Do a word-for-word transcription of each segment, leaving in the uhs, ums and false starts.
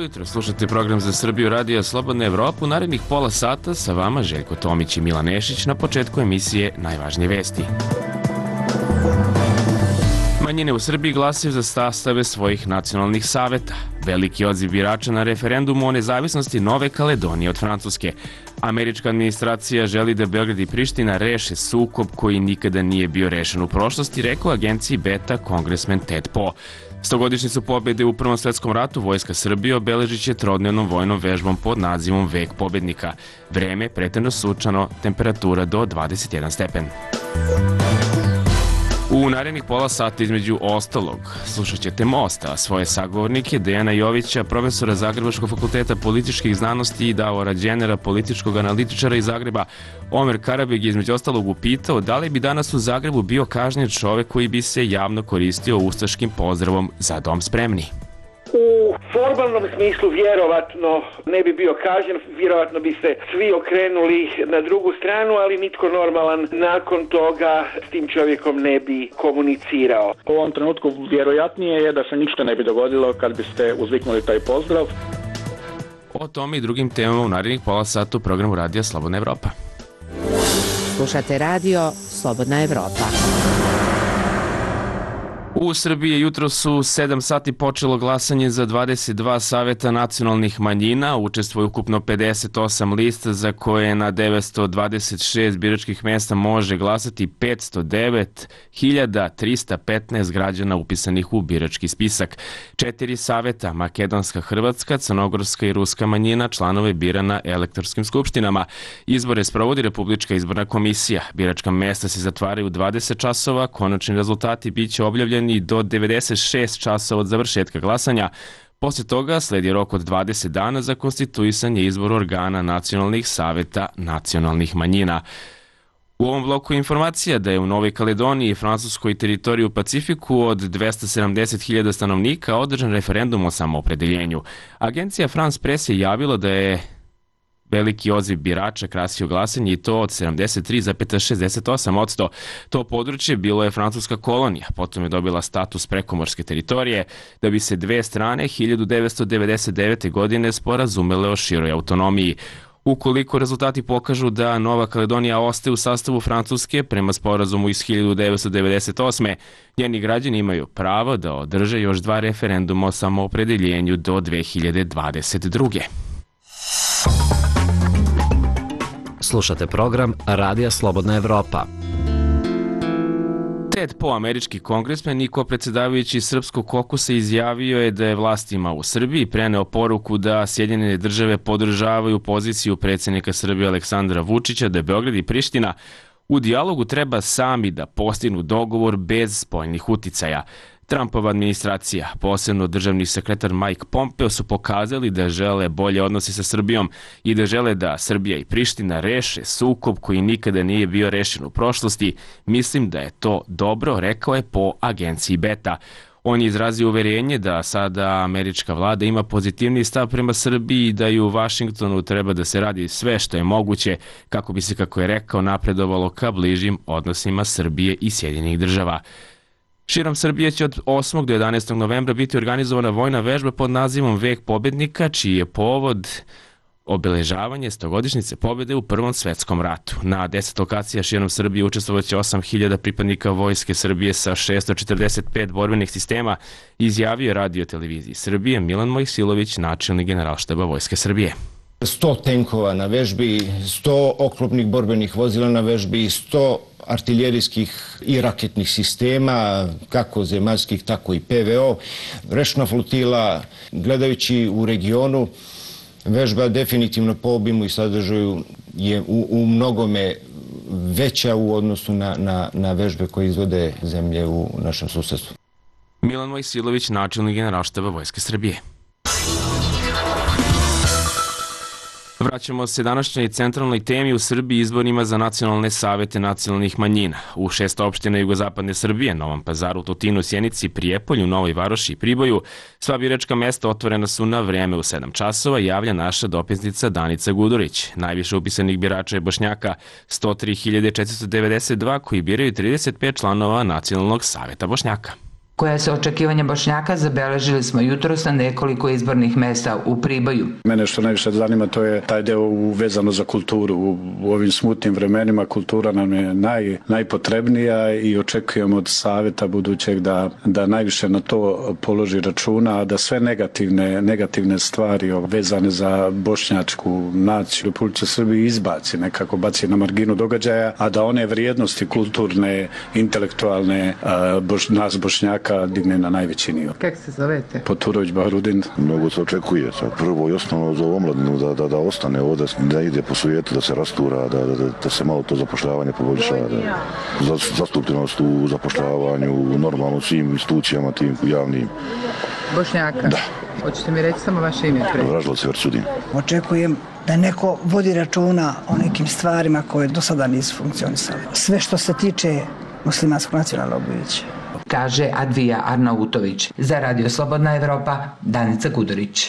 jutro, slušate program za Srbiju Radio Slobodna Evropa. U narednih pola sata sa vama Željko Tomić i Milan Nešić. Na početku emisije najvažnije vesti. Manjine u Srbiji glasaju za sastave svojih nacionalnih saveta. Veliki odziv birača na referendumu o nezavisnosti Nove Kaledonije od Francuske. Američka administracija želi da Beograd i Priština reše sukob koji nikada nije bio rešen u prošlosti, rekao agenciji Beta kongresmen Ted Poe. Stogodišnjicu pobjede u Prvom svetskom ratu Vojska Srbije obeležit će trodnevnom vojnom vežbom pod nazivom Vek pobednika. Vreme prethodno sunčano, temperatura do dvadeset jedan stepen. U narednih pola sata između ostalog slušat ćete Mosta, a svoje sagovornike Dejana Jovića, profesora Zagrebačkog fakulteta političkih znanosti i Davora Đenera, političkog analitičara iz Zagreba. Omer Karabeg je između ostalog upitao da li bi danas u Zagrebu bio kažnjen čovek koji bi se javno koristio ustaškim pozdravom "Za dom spremni". U formalnom smislu vjerovatno ne bi bio kažnjen, vjerovatno bi se svi okrenuli na drugu stranu, ali nitko normalan nakon toga s tim čovjekom ne bi komunicirao. U ovom trenutku vjerojatnije je da se ništa ne bi dogodilo kad biste uzviknuli taj pozdrav. O tome i drugim temama u narednih pola sata u programu Radija Slobodna Evropa. Slušate radio Slobodna Evropa. U Srbiji je jutro su sedam sati počelo glasanje za dvadeset dva saveta nacionalnih manjina. Učestvuje ukupno pedeset osam lista za koje na devetsto dvadeset šest biračkih mesta može glasati petsto devet hiljada trista petnaest građana upisanih u birački spisak. Četiri saveta, makedonska, hrvatska, crnogorska i ruska manjina, članove bira na elektorskim skupštinama. Izbore sprovodi Republička izborna komisija. Biračka mesta se zatvaraju u dvadeset časova, konačni rezultati biće objavljeni i do devedeset šest časova od završetka glasanja. Posle toga sledi rok od dvadeset dana za konstituisanje izbora organa nacionalnih saveta nacionalnih manjina. U ovom bloku je informacija da je u Novoj Kaledoniji i francuskoj teritoriji u Pacifiku od dvesta sedamdeset hiljada stanovnika održan referendum o samoopredeljenju. Agencija France Press je javila da je veliki odziv birača krasio glasanje i to od sedamdeset tri zarez šezdeset osam posto. To područje bilo je francuska kolonija, potom je dobila status prekomorske teritorije, da bi se dve strane hiljadu devetsto devedeset devete. godine sporazumele o široj autonomiji. Ukoliko rezultati pokažu da Nova Kaledonija ostaje u sastavu Francuske prema sporazumu iz hiljadu devetsto devedeset osme. njeni građani imaju pravo da održe još dva referenduma o samoopredeljenju do dve hiljade dvadeset druge. Slušate program Radija Slobodna Evropa. Ted Poe, američki kongresmen i ko-predsedavajući Srpskog kokusa, izjavio je da je vlastima u Srbiji preneo poruku da Sjedinjene države podržavaju poziciju predsjednika Srbije Aleksandra Vučića da Beograd i Priština u dijalogu treba sami da postignu dogovor bez spoljnih uticaja. Trumpova administracija, posebno državni sekretar Mike Pompeo, su pokazali da žele bolje odnose sa Srbijom i da žele da Srbija i Priština reše sukob koji nikada nije bio rešen u prošlosti. Mislim da je to dobro, rekao je po agenciji Beta. On je izrazio uverenje da sada američka vlada ima pozitivni stav prema Srbiji i da i u Vašingtonu treba da se radi sve što je moguće kako bi se, kako je rekao, napredovalo ka bližim odnosima Srbije i Sjedinjenih država. Širom Srbije će od osmog do jedanaestog novembra biti organizovana vojna vežba pod nazivom Vek pobednika, čiji je povod obeležavanje stogodišnjice pobjede u Prvom svetskom ratu. Na deset lokacija širom Srbije učestvovaće osam hiljada pripadnika Vojske Srbije sa šesto četrdeset pet borbenih sistema, izjavio Radio televiziji Srbije Milan Mojsilović, načelnik Generalštaba Vojske Srbije. sto tenkova na vežbi, sto oklopnih borbenih vozila na vežbi, sto artiljerijskih i raketnih sistema, kako zemaljskih, tako i P V O, rečna flotila. Gledajući u regionu, vežba definitivno po obimu i sadržaju je u, u mnogome veća u odnosu na, na, na vežbe koje izvode zemlje u našem susedstvu. Milan Mojsilović, načelnik Generalštaba Vojske Srbije. Vraćamo se današnjoj centralnoj temi u Srbiji, izborima za nacionalne savete nacionalnih manjina. U šest opština jugozapadne Srbije, Novom Pazaru, Tutinu, Sjenici, Prijepolju, Novoj Varoši i Priboju, sva biračka mesta otvorena su na vreme u sedam časova, javlja naša dopisnica Danica Gudurić. Najviše upisanih birača je Bošnjaka, sto tri hiljade četiristo devedeset dva, koji biraju trideset pet članova Nacionalnog saveta Bošnjaka. Koja su očekivanja Bošnjaka zabeležili smo jutros na nekoliko izbornih mesta u Priboju. Mene što najviše zanima to je taj deo vezano za kulturu. U, u ovim smutnim vremenima kultura nam je naj, najpotrebnija i očekujemo od savjeta budućeg da, da najviše na to položi računa, a da sve negativne, negativne stvari vezane za bošnjačku naciju u Republici Srbiji izbaci, nekako baci na marginu događaja, a da one vrijednosti kulturne, intelektualne boš, nas Bošnjaka digne na najveći nivo. Kako se zovete? Poturović Bahrudin. Mnogo se očekuje. Sad prvo i osnovno za omladinu da, da, da ostane ovdje, da ide po svijetu, da se rastura, da, da, da se malo to zapošljavanje poboljša, da, za, zastupljenost u zapošljavanju, normalno svim institucijama, tim javnim. Bošnjaka? Da. Hoćete mi reći samo vaše ime? Vražila se Vercudin. Očekujem da neko vodi računa o nekim stvarima koje do sada nisu funkcionisale. Sve što se tiče muslimanskog nacionalnog bića. Kaže Advija Arnautović. Za Radio Slobodna Evropa, Danica Gudurić.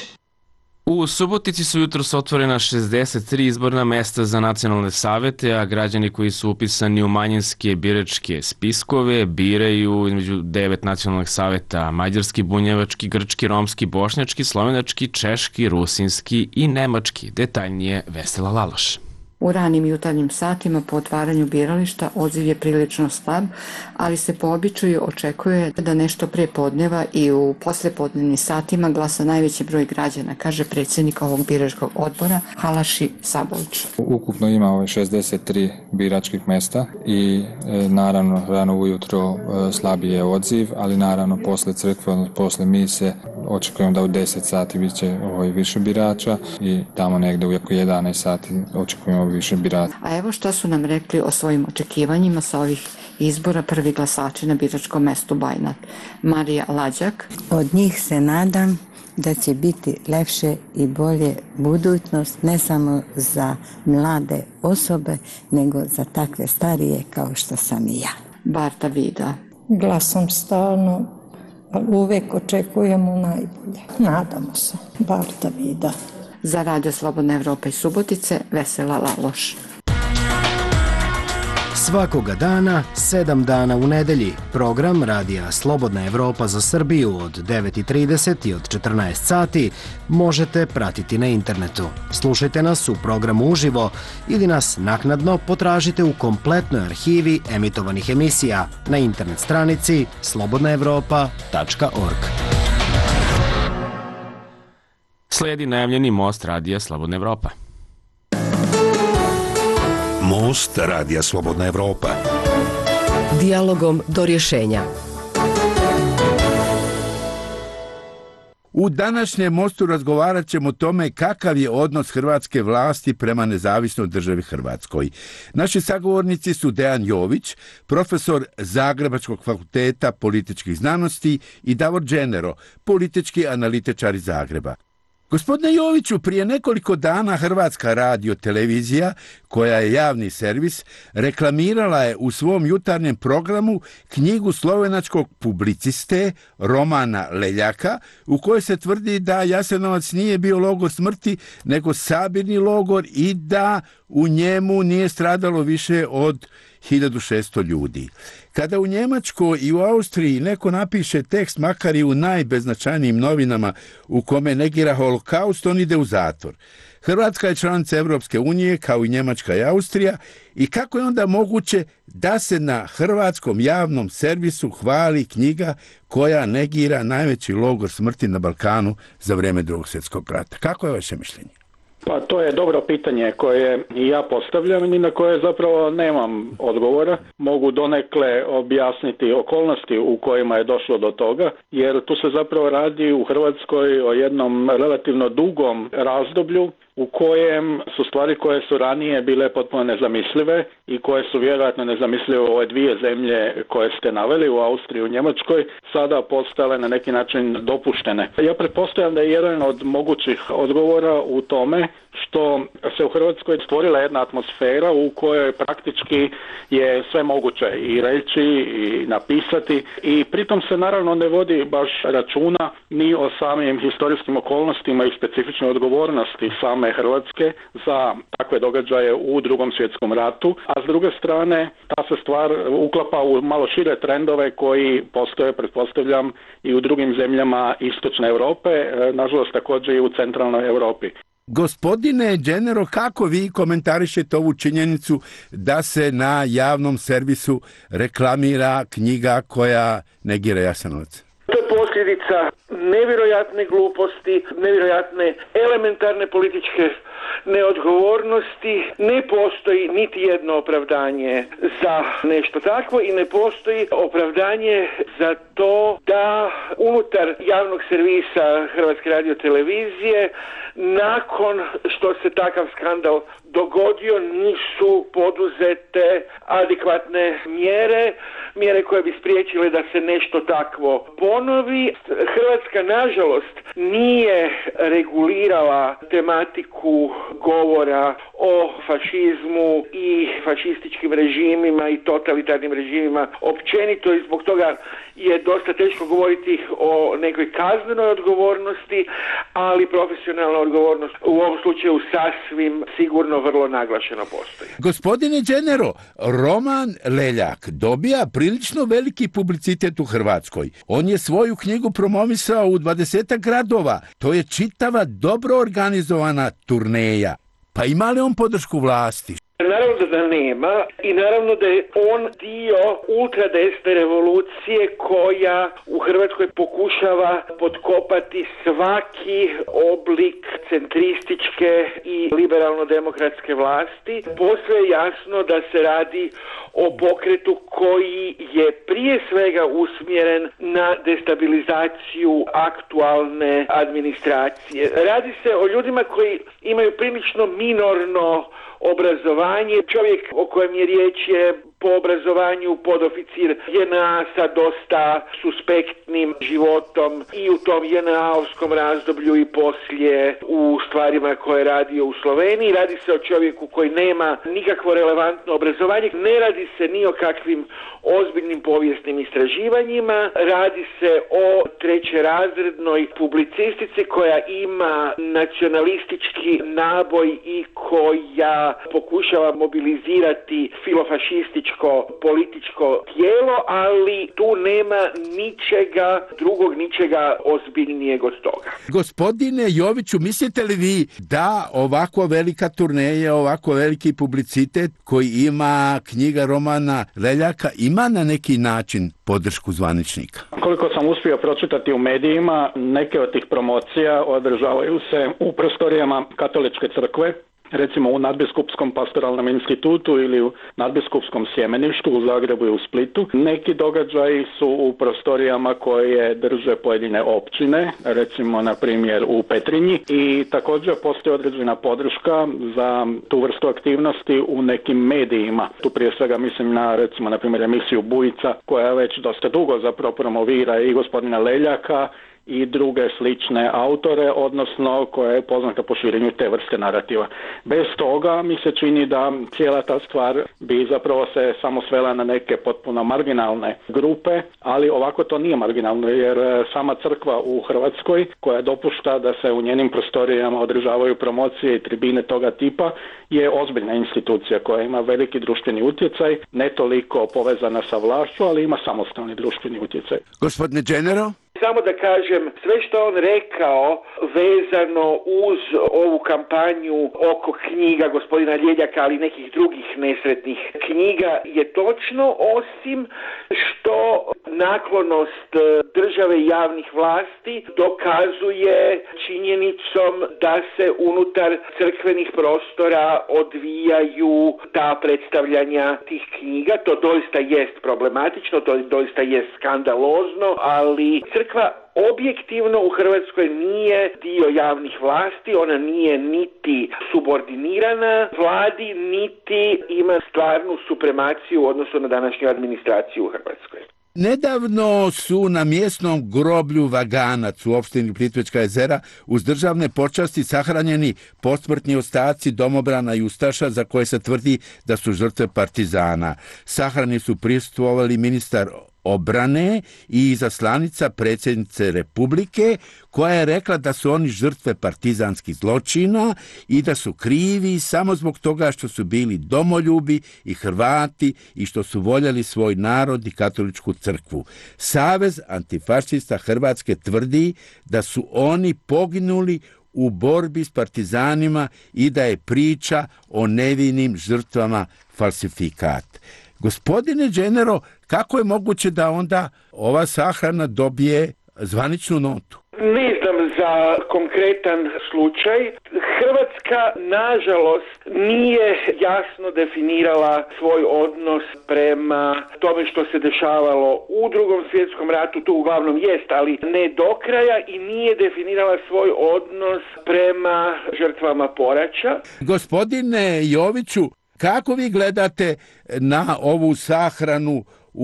U Subotici su jutros otvorena šezdeset tri izborna mesta za nacionalne savete, a građani koji su upisani u manjinske biračke spiskove biraju između devet nacionalnih saveta: mađarski, bunjevački, grčki, romski, bošnjački, slovenački, češki, rusinski i nemački. Detaljnije Vesela Laloš. U ranim jutarnjim satima po otvaranju birališta odziv je prilično slab, ali se po običaju očekuje da nešto prije podneva i u poslepodnevnim satima glasa najveći broj građana, kaže predsjednik ovog biračkog odbora Halaši Sabolč. Ukupno ima ove šezdeset tri biračkih mesta i e, naravno rano ujutro e, slabiji je odziv, ali naravno posle crkve, odnosno posle mise očekujem da u deset sati bit će ovaj više birača i tamo negde u oko jedanaest sati očekujemo više birača. A evo šta su nam rekli o svojim očekivanjima sa ovih izbora prvi glasači na biračkom mestu Bajnat. Marija Lađak. Od njih se nadam da će biti lepše i bolje budućnost ne samo za mlade osobe, nego za takve starije kao što sam i ja. Barta Vida. Glasam stalno, ali uvek očekujemo najbolje. Nadamo se. Barta Vida. Za Radio Slobodna Evropa iz Subotice, Vesela Laloš. Svakoga dana, sedam dana u nedelji, program Radija Slobodna Evropa za Srbiju od devet i trideset i od četrnaest sati možete pratiti na internetu. Slušajte nas u programu uživo ili nas naknadno potražite u kompletnoj arhivi emitovanih emisija na internet stranici slobodna evropa tačka org. Slijedi najavljeni most Radija Slobodna Evropa. Most Radija Slobodna Evropa. Dijalogom do rješenja. U današnjem mostu razgovarat ćemo o tome kakav je odnos hrvatske vlasti prema nezavisnoj državi Hrvatskoj. Naši sagovornici su Dejan Jović, profesor Zagrebačkog fakulteta političkih znanosti, i Davor Dženero, politički analitičar iz Zagreba. Gospodine Joviću, prije nekoliko dana Hrvatska radio televizija, koja je javni servis, reklamirala je u svom jutarnjem programu knjigu slovenačkog publiciste Romana Leljaka, u kojoj se tvrdi da Jasenovac nije bio logor smrti, nego sabirni logor i da u njemu nije stradalo više od hiljadu šesto ljudi. Kada u Njemačkoj i u Austriji neko napiše tekst, makar i u najbeznačajnijim novinama, u kome negira holokaust, on ide u zatvor. Hrvatska je članica Evropske unije, kao i Njemačka i Austrija, i kako je onda moguće da se na hrvatskom javnom servisu hvali knjiga koja negira najveći logor smrti na Balkanu za vrijeme Drugog svjetskog rata? Kako je vaše mišljenje? Pa to je dobro pitanje koje i ja postavljam i na koje zapravo nemam odgovora. Mogu donekle objasniti okolnosti u kojima je došlo do toga, jer tu se zapravo radi u Hrvatskoj o jednom relativno dugom razdoblju u kojem su stvari koje su ranije bile potpuno nezamislive i koje su vjerojatno nezamislive u ove dvije zemlje koje ste naveli, u Austriji i u Njemačkoj, sada postale na neki način dopuštene. Ja pretpostavljam da je jedan od mogućih odgovora u tome što se u Hrvatskoj stvorila jedna atmosfera u kojoj praktički je sve moguće i reći i napisati i pritom se naravno ne vodi baš računa ni o samim historijskim okolnostima i specifičnoj odgovornosti same Hrvatske za takve događaje u Drugom svjetskom ratu, a s druge strane ta se stvar uklapa u malo šire trendove koji postoje, pretpostavljam, i u drugim zemljama istočne Europe, nažalost također i u centralnoj Europi. Gospodine Đenero, kako vi komentarišete ovu činjenicu da se na javnom servisu reklamira knjiga koja negira Jasenovac? To je posljedica nevjerojatne gluposti, nevjerojatne elementarne političke neodgovornosti. Ne postoji niti jedno opravdanje za nešto takvo i ne postoji opravdanje za to da unutar javnog servisa Hrvatske radiotelevizije nakon što se takav skandal dogodio nisu poduzete adekvatne mjere, mjere koje bi spriječile da se nešto takvo ponovi. Hrvatska, nažalost, nije regulirala tematiku govora o fašizmu i fašističkim režimima i totalitarnim režimima općenito i zbog toga je dosta teško govoriti o nekoj kaznenoj odgovornosti, ali profesionalna odgovornost u ovom slučaju sasvim sigurno vrlo naglašeno postoji. Gospodine Đenero, Roman Leljak dobija prilično veliki publicitet u Hrvatskoj. On je svoju knjigu promovisao u dvadesetak gradova. To je čitava dobro organizovana turneja. Pa ima li on podršku vlasti? Naravno da nema i naravno da je on dio ultradesne revolucije koja u Hrvatskoj pokušava potkopati svaki oblik centrističke i liberalno-demokratske vlasti. Posve je jasno da se radi o pokretu koji je prije svega usmjeren na destabilizaciju aktualne administracije. Radi se o ljudima koji imaju prilično minorno obrazovanje. Čovjek o kojem je riječ je po obrazovanju podoficir J N A sa dosta suspektnim životom i u tom J N A-ovskom razdoblju i poslije u stvarima koje je radio u Sloveniji. Radi se o čovjeku koji nema nikakvo relevantno obrazovanje. Ne radi se ni o kakvim ozbiljnim povijesnim istraživanjima. Radi se o trećerazrednoj publicistici koja ima nacionalistički naboj i koja pokušava mobilizirati filofašističko političko tijelo, ali tu nema ničega drugog, ničega ozbiljnijeg od toga. Gospodine Joviću, mislite li vi da ovako velika turneja, ovako veliki publicitet koji ima knjiga Romana Leljaka ima na neki način podršku zvaničnika? Koliko sam uspio pročitati u medijima, neke od tih promocija održavaju se u prostorijama Katoličke crkve, recimo u Nadbiskupskom pastoralnom institutu ili u Nadbiskupskom sjemeništu u Zagrebu i u Splitu. Neki događaji su u prostorijama koje drže pojedine općine, recimo na primjer u Petrinji, i također postoji određena podrška za tu vrstu aktivnosti u nekim medijima. Tu prije svega mislim na recimo na primjer emisiju Bujica koja već dosta dugo zapravo promovira i gospodina Leljaka i druge slične autore, odnosno koja je poznata po širenju te vrste narativa. Bez toga mi se čini da cijela ta stvar bi zapravo se samo svela na neke potpuno marginalne grupe, ali ovako to nije marginalno, jer sama crkva u Hrvatskoj, koja dopušta da se u njenim prostorijama održavaju promocije i tribine toga tipa, je ozbiljna institucija koja ima veliki društveni utjecaj, ne toliko povezana sa vlašću, ali ima samostalni društveni utjecaj. Gospodine Đenero? Samo da kažem, sve što on rekao vezano uz ovu kampanju oko knjiga gospodina Ljeljaka, ali nekih drugih nesretnih knjiga je točno, osim što naklonost države i javnih vlasti dokazuje činjenicom da se unutar crkvenih prostora odvijaju ta predstavljanja tih knjiga. To doista jest problematično, to doista jest skandalozno, ali crkva objektivno u Hrvatskoj nije dio javnih vlasti, ona nije niti subordinirana vladi, niti ima stvarnu supremaciju u odnosu na današnju administraciju u Hrvatskoj. Nedavno su na mjesnom groblju Vaganac u opštini Plitvička jezera uz državne počasti sahranjeni posmrtni ostaci domobrana i ustaša za koje se tvrdi da su žrtve partizana. Sahrani su prisustvovali ministar obrane i izaslanica predsjednice Republike, koja je rekla da su oni žrtve partizanskih zločina i da su krivi samo zbog toga što su bili domoljubi i Hrvati i što su voljeli svoj narod i katoličku crkvu. Savez antifašista Hrvatske tvrdi da su oni poginuli u borbi s partizanima i da je priča o nevinim žrtvama falsifikat. Gospodine Đenero, kako je moguće da onda ova sahrana dobije zvaničnu notu? Ne znam za konkretan slučaj. Hrvatska, nažalost, nije jasno definirala svoj odnos prema tome što se dešavalo u Drugom svjetskom ratu, tu uglavnom jest, ali ne do kraja, i nije definirala svoj odnos prema žrtvama poraća. Gospodine Joviću, kako vi gledate na ovu sahranu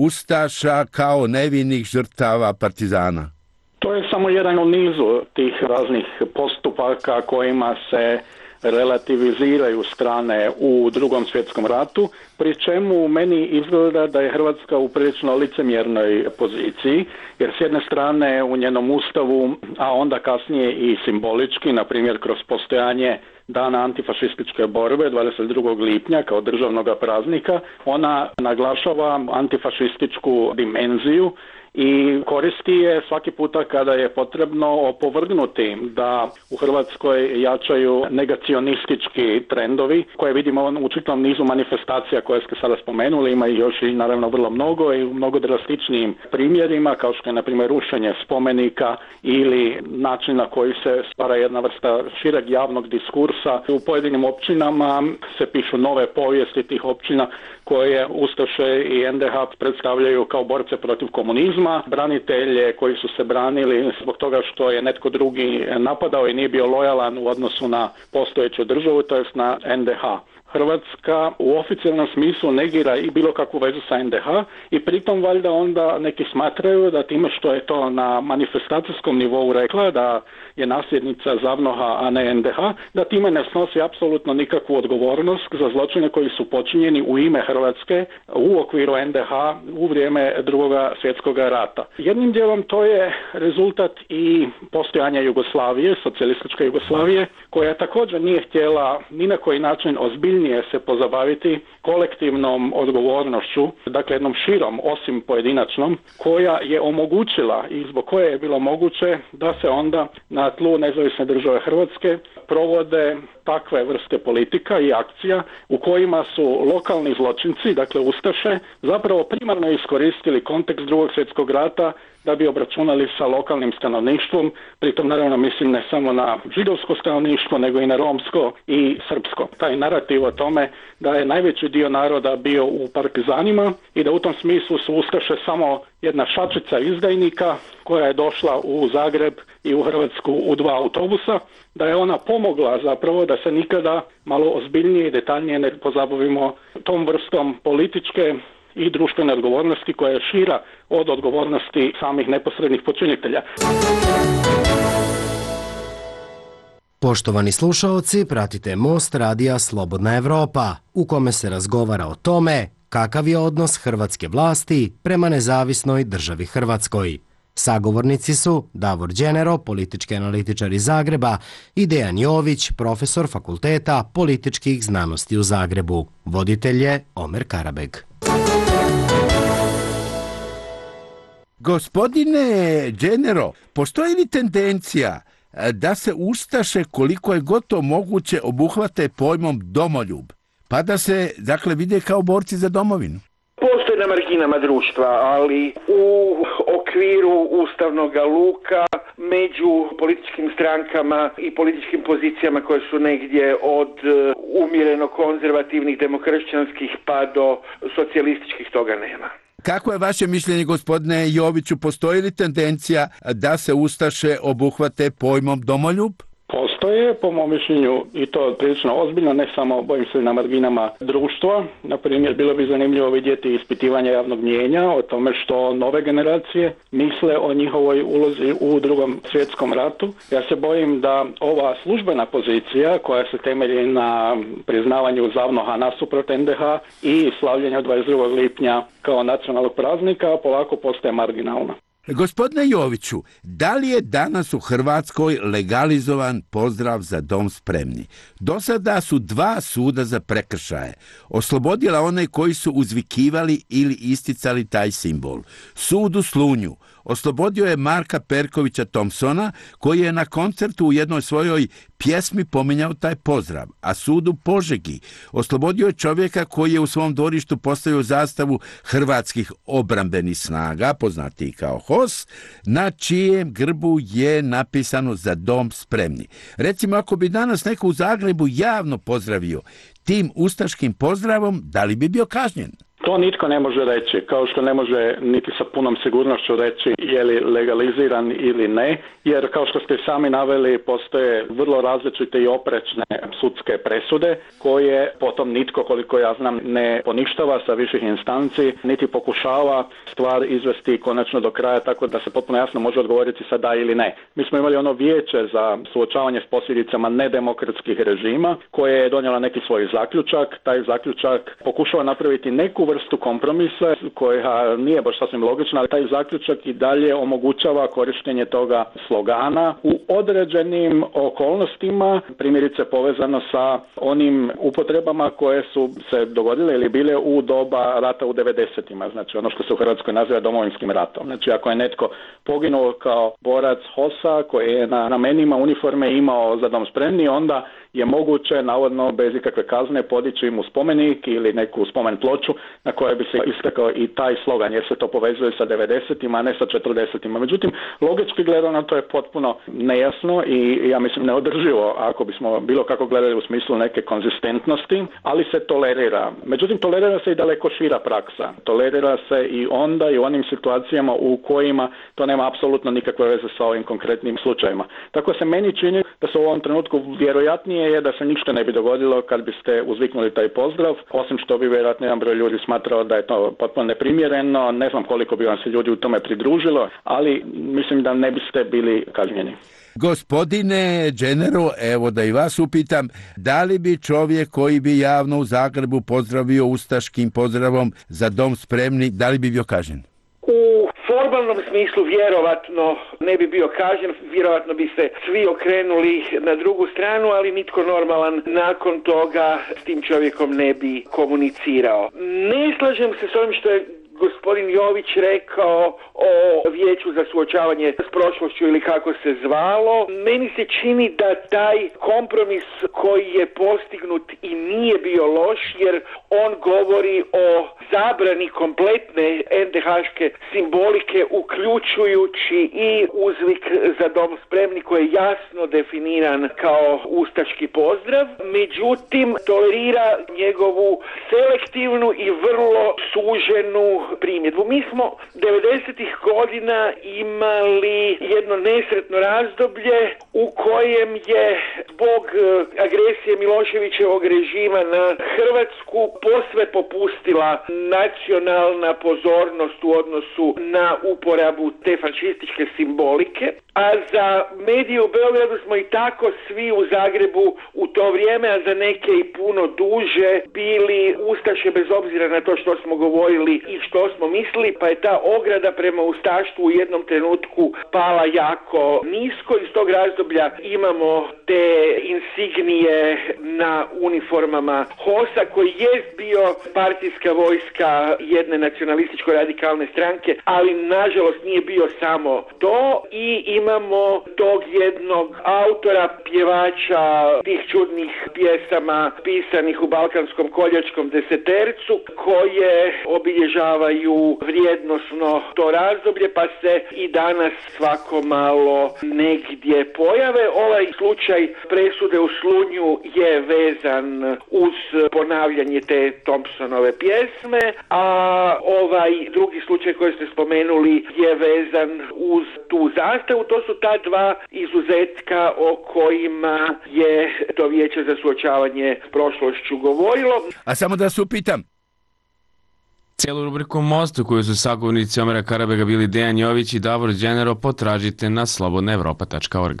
ustaša kao nevinih žrtava partizana? To je samo jedan u nizu tih raznih postupaka kojima se relativiziraju strane u Drugom svjetskom ratu, pri čemu meni izgleda da je Hrvatska u prilično licemjernoj poziciji, jer s jedne strane u njenom ustavu, a onda kasnije i simbolički, na primjer kroz postojanje Dana antifašističke borbe dvadeset drugog lipnja kao državnog praznika, ona naglašava antifašističku dimenziju i koristi je svaki puta kada je potrebno opovrgnuti da u Hrvatskoj jačaju negacionistički trendovi koje vidimo u čitavom nizu manifestacija koje ste sada spomenuli, ima i još i naravno vrlo mnogo i u mnogo drastičnijim primjerima, kao što je na primjer rušenje spomenika ili način na koji se stvara jedna vrsta šireg javnog diskursa. U pojedinim općinama se pišu nove povijesti tih općina koje ustaše i en de ha predstavljaju kao borce protiv komunizma, branitelje koji su se branili zbog toga što je netko drugi napadao i nije bio lojalan u odnosu na postojeću državu, to jest na en de ha. Hrvatska u oficijalnom smislu negira i bilo kakvu vezu sa en de ha i pritom valjda onda neki smatraju da time što je to na manifestacijskom nivou rekla da je nasljednica ZAVNOH-a, a ne en de ha, da time ne snosi apsolutno nikakvu odgovornost za zločine koji su počinjeni u ime Hrvatske u okviru en de ha u vrijeme Drugoga svjetskog rata. Jednim dijelom to je rezultat i postojanja Jugoslavije, socijalističke Jugoslavije, koja također nije htjela ni na koji način ozbiljnije se pozabaviti kolektivnom odgovornošću, dakle jednom širom osim pojedinačnom, koja je omogućila i zbog koje je bilo moguće da se onda na tlu nezavisne države Hrvatske provode takve vrste politika i akcija u kojima su lokalni zločinci, dakle ustaše, zapravo primarno iskoristili kontekst Drugog svjetskog rata da bi obračunali sa lokalnim stanovništvom, pritom naravno mislim ne samo na židovsko stanovništvo, nego i na romsko i srpsko. Taj narativ o tome da je najveći dio naroda bio u partizanima i da u tom smislu su ustaše samo jedna šačica izdajnika koja je došla u Zagreb i u Hrvatsku u dva autobusa, da je ona pomogla zapravo da se nikada malo ozbiljnije i detaljnije ne pozabavimo tom vrstom političke i društvene odgovornosti koja je šira od odgovornosti samih neposrednih počinitelja. Poštovani slušaoci, pratite Most radija Slobodna Evropa, u kome se razgovara o tome kakav je odnos hrvatske vlasti prema nezavisnoj državi Hrvatskoj. Sagovornici su Davor Đenero, politički analitičar iz Zagreba, i Dejan Jović, profesor Fakulteta političkih znanosti u Zagrebu. Voditelj je Omer Karabeg. Gospodine Đenero, postoji li tendencija da se ustaše koliko je gotovo moguće obuhvate pojmom domoljub, pa da se dakle vide kao borci za domovinu? Postoje na marginama društva, ali u okviru ustavnog luka, među političkim strankama i političkim pozicijama koje su negdje od umjereno konzervativnih demokršćanskih pa do socijalističkih, toga nema. Kako je vaše mišljenje, gospodine Joviću, postoji li tendencija da se ustaše obuhvate pojmom domoljub? Postoji postoje, po mom mišljenju, i to prilično ozbiljno, ne samo, bojim se, na marginama društva. Na primjer, bilo bi zanimljivo vidjeti ispitivanje javnog mnijenja o tome što nove generacije misle o njihovoj ulozi u Drugom svjetskom ratu. Ja se bojim da ova službena pozicija koja se temelji na priznavanju ZAVNOH-a nasuprot en de ha i slavljenja dvadeset drugog lipnja kao nacionalnog praznika polako postaje marginalna. Gospodine Joviću, da li je danas u Hrvatskoj legalizovan pozdrav za dom spremni? Do sada su dva suda za prekršaje oslobodila one koji su uzvikivali ili isticali taj simbol. Sud u Slunju oslobodio je Marka Perkovića Thompsona, koji je na koncertu u jednoj svojoj pjesmi pominjao taj pozdrav, a sud u Požegi oslobodio je čovjeka koji je u svom dvorištu postavio zastavu hrvatskih obrambenih snaga, poznatiji kao H O S, na čijem grbu je napisano za dom spremni. Recimo, ako bi danas neko u Zagrebu javno pozdravio tim ustaškim pozdravom, da li bi bio kažnjen? To nitko ne može reći, kao što ne može niti sa punom sigurnošću reći je li legaliziran ili ne, jer kao što ste sami naveli, postoje vrlo različite i oprečne sudske presude koje potom nitko, koliko ja znam, ne poništava sa viših instanci, niti pokušava stvar izvesti konačno do kraja, tako da se potpuno jasno može odgovoriti sa da ili ne. Mi smo imali ono vijeće za suočavanje s posljedicama nedemokratskih režima koje je donijela neki svoj zaključak. Taj zaključak pokušava napraviti neku vrstu kompromisa koja nije baš sasvim logična, ali taj zaključak i dalje omogućava korištenje toga slogana u određenim okolnostima, primjerice povezano sa onim upotrebama koje su se dogodile ili bile u doba rata u devedesetima, znači ono što se u Hrvatskoj naziva Domovinskim ratom. Znači ako je netko poginuo kao borac H O S-a koji je na ramenima uniforme imao za dom spremni, onda je moguće, navodno, bez ikakve kazne podići mu spomenik ili neku spomen ploču na kojoj bi se istakao i taj slogan, jer se to povezuje sa devedesetima, a ne sa četrdesetima. Međutim, logički gledano to je potpuno nejasno i ja mislim neodrživo ako bismo bilo kako gledali u smislu neke konzistentnosti, ali se tolerira. Međutim, tolerira se i daleko šira praksa. Tolerira se i onda i u onim situacijama u kojima to nema apsolutno nikakve veze sa ovim konkretnim slučajima. Tako se meni čini da se u ovom trenutku vjerojatnije je da se ništa ne bi dogodilo kad biste uzviknuli taj pozdrav, osim što bi vjerojatno jedan broj ljudi smatrao da je to potpuno neprimjereno, ne znam koliko bi vam se ljudi u tome pridružilo, ali mislim da ne biste bili kažnjeni. Gospodine Dženero, evo da i vas upitam, da li bi čovjek koji bi javno u Zagrebu pozdravio ustaškim pozdravom za dom spremni, da li bi bio kažnjen? U formalnom smislu vjerovatno ne bi bio kažnjen, vjerovatno bi se svi okrenuli na drugu stranu, ali nitko normalan nakon toga s tim čovjekom ne bi komunicirao. Ne slažem se s ovim što je gospodin Jović rekao o vijeću za suočavanje s prošlošću ili kako se zvalo. Meni se čini da taj kompromis koji je postignut i nije bio loš, jer on govori o zabrani kompletne en de haške simbolike, uključujući i uzvik za dom spremni koji je jasno definiran kao ustaški pozdrav. Međutim, tolerira njegovu selektivnu i vrlo suženu primjedbu. Mi smo devedesetih godina imali jedno nesretno razdoblje u kojem je zbog agresije Miloševićevog režima na Hrvatsku posve popustila nacionalna pozornost u odnosu na uporabu te fašističke simbolike, a za medije u Beogradu smo i tako svi u Zagrebu u to vrijeme, a za neke i puno duže, bili ustaše bez obzira na to što smo govorili i što smo mislili, pa je ta ograda prema ustaštvu u jednom trenutku pala jako nisko. Iz tog razdoblja imamo te insignije na uniformama H O S-a koji jest bio partijska vojska jedne nacionalističko-radikalne stranke, ali nažalost nije bio samo to, i imamo tog jednog autora, pjevača tih čudnih pjesama pisanih u balkanskom koljačkom desetercu koje obilježavaju vrijednosno to razdoblje, pa se i danas svako malo negdje pojave. Ovaj slučaj presude u Slunju je vezan uz ponavljanje te Thompsonove pjesme, a ovaj drugi slučaj koji ste spomenuli je vezan uz tu zastavu. to su ta dva izuzetka o kojima je to Vijeće za suočavanje s prošlošću govorilo. A samo da se upitam, cijelu rubriku Mostu koju su sagovornici Omera Karabega bili Dejan Jović i Davor Đenero potražite na slobodna evropa tačka org.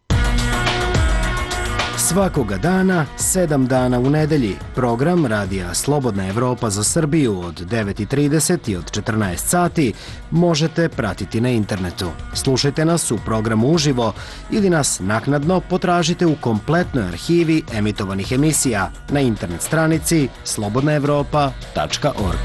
Svakoga dana, sedam dana u nedelji, program Radija Slobodna Evropa za Srbiju od devet i trideset i od četrnaest sati možete pratiti na internetu. Slušajte nas u programu uživo ili nas naknadno potražite u kompletnoj arhivi emitovanih emisija na internet stranici slobodna evropa tačka org.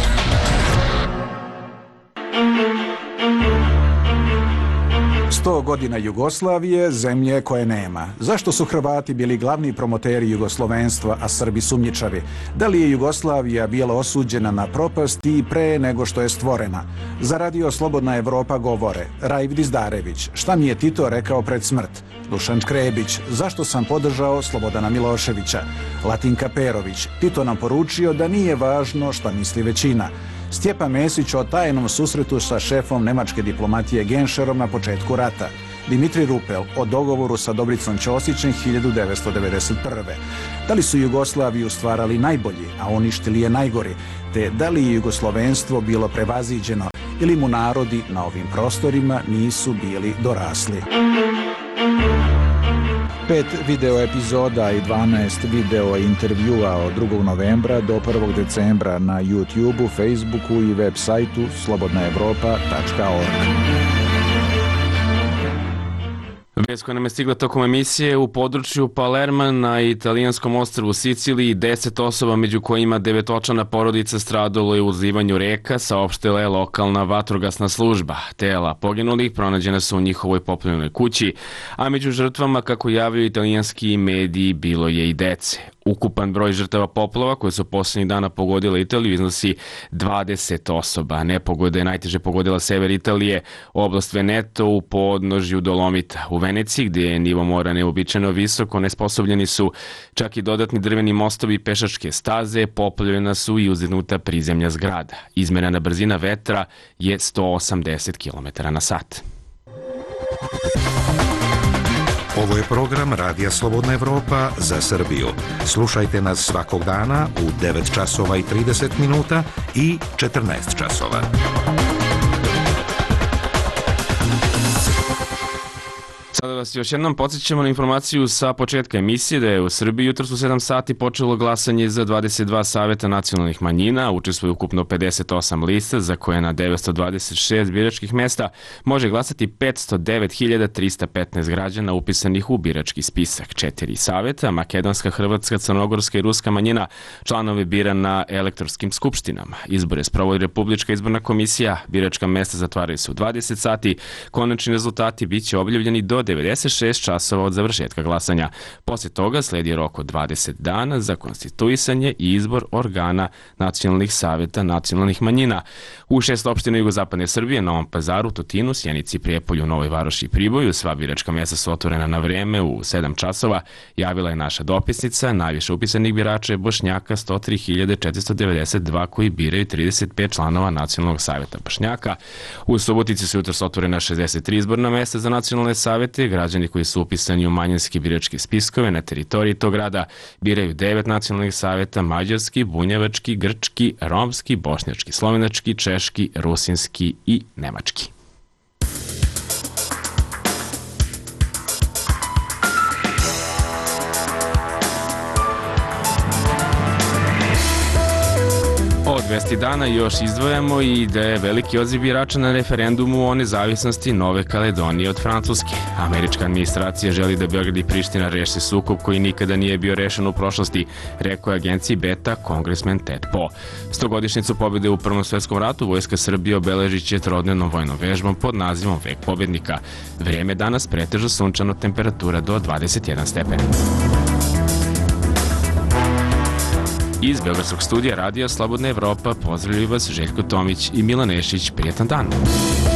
Sto godina Jugoslavije, zemlje koje nema. Zašto su Hrvati bili glavni promoteri jugoslovenstva, a Srbi sumnjičavi? Da li je Jugoslavija bila osuđena na propast i pre nego što je stvorena? Za Radio Slobodna Evropa govore Raif Dizdarević, šta mi je Tito rekao pred smrt? Dušan Škrebić, zašto sam podržao Slobodana Miloševića? Latinka Perović, Tito nam poručio da nije važno šta misli većina. Stjepan Mesić o tajnom susretu sa šefom nemačke diplomatije Genšerom na početku rata. Dimitri Rupel o dogovoru sa Dobricom Ćosićem hiljadu devetsto devedeset prve. Da li su Jugoslaviju stvarali najbolji, a uništili je najgori, te da li je jugoslovenstvo bilo prevaziđeno ili mu narodi na ovim prostorima nisu bili dorasli. Pet video epizoda i dvanaest video intervjua od drugog novembra do prvog decembra na YouTubeu, Facebooku i web sajtu slobodna evropa tačka org. Vijest koja nam je stigla tokom emisije: u području Palerma na italijanskom ostrvu Siciliji deset osoba, među kojima devetočlana porodica, stradalo je u uzlivanju reka, saopštila je lokalna vatrogasna služba. Tela poginulih pronađena su u njihovoj poplavljenoj kući, a među žrtvama, kako javljaju italijanski mediji, bilo je i dece. Ukupan broj žrtava poplava koje su posljednjih dana pogodile Italiju iznosi dvadeset osoba. Nepogoda je najteže pogodila sever Italije, oblast Veneto u podnožju Dolomita. U Veneciji, gdje je nivo mora neobičajno visoko, nesposobljeni su čak i dodatni drveni mostovi i pešačke staze, poplavljena su i uzdignuta prizemlja zgrada. Izmerena brzina vetra je sto osamdeset kilometara na sat. Ovo je program Radija Slobodna Evropa za Srbiju. Slušajte nas svakog dana u devet časova i trideset minuta i četrnaest časova. Sada vas još jednom podsjećamo na informaciju sa početka emisije da je u Srbiji jutros u sedam sati počelo glasanje za dvadeset dva saveta nacionalnih manjina. Učestvuje ukupno pedeset osam lista za koje na devetsto dvadeset šest biračkih mesta može glasati petsto devet hiljada trista petnaest građana upisanih u birački spisak. Četiri saveta, makedonska, hrvatska, crnogorska i ruska manjina, članove bira na elektorskim skupštinama. Izbore sprovodi Republička izborna komisija, biračka mesta zatvaraju se u dvadeset sati, konačni rezultati bit će objavljeni do devedeset šest časova od završetka glasanja. Poslije toga sledi rok od dvadeset dana za konstituisanje i izbor organa nacionalnih saveta nacionalnih manjina. U šest opština jugozapadne Srbije, Novom Pazaru, Tutinu, Sjenici, Prijepolju, Novoj Varoši i Priboju, sva biračka mjesta su otvorena na vreme u sedam časova, javila je naša dopisnica. Najviše upisanih birača je Bošnjaka, sto tri hiljade četiristo devedeset dva, koji biraju trideset pet članova nacionalnog saveta Bošnjaka. U Subotici su jutros otvorena šezdeset tri izborna mesta za nacionalne savete. Građani koji su upisani u manjinski biračke spiskove na teritoriji tog grada biraju devet nacionalnih saveta: mađarski, bunjevački, grčki, romski, bošnjački, slovenački, češki, rusinski i nemački. Od dvesta dana još izdvojamo i da je veliki odziv birača na referendumu o nezavisnosti Nove Kaledonije od Francuske. Američka administracija želi da Beograd i Priština reši sukob koji nikada nije bio rešen u prošlosti, rekao je agenciji Beta kongresmen Ted Poe. Stogodišnjicu pobjede u Prvom svjetskom ratu Vojska Srbije obeležit će trodnevnom vojnom vežbom pod nazivom Vek pobjednika. Vrijeme danas pretežno sunčano, temperatura do dvadeset jedan stepen. Iz Beogradskog studija Radija Slobodna Evropa pozdravljaju vas Željko Tomić i Milan Nešić. Prijetan dan!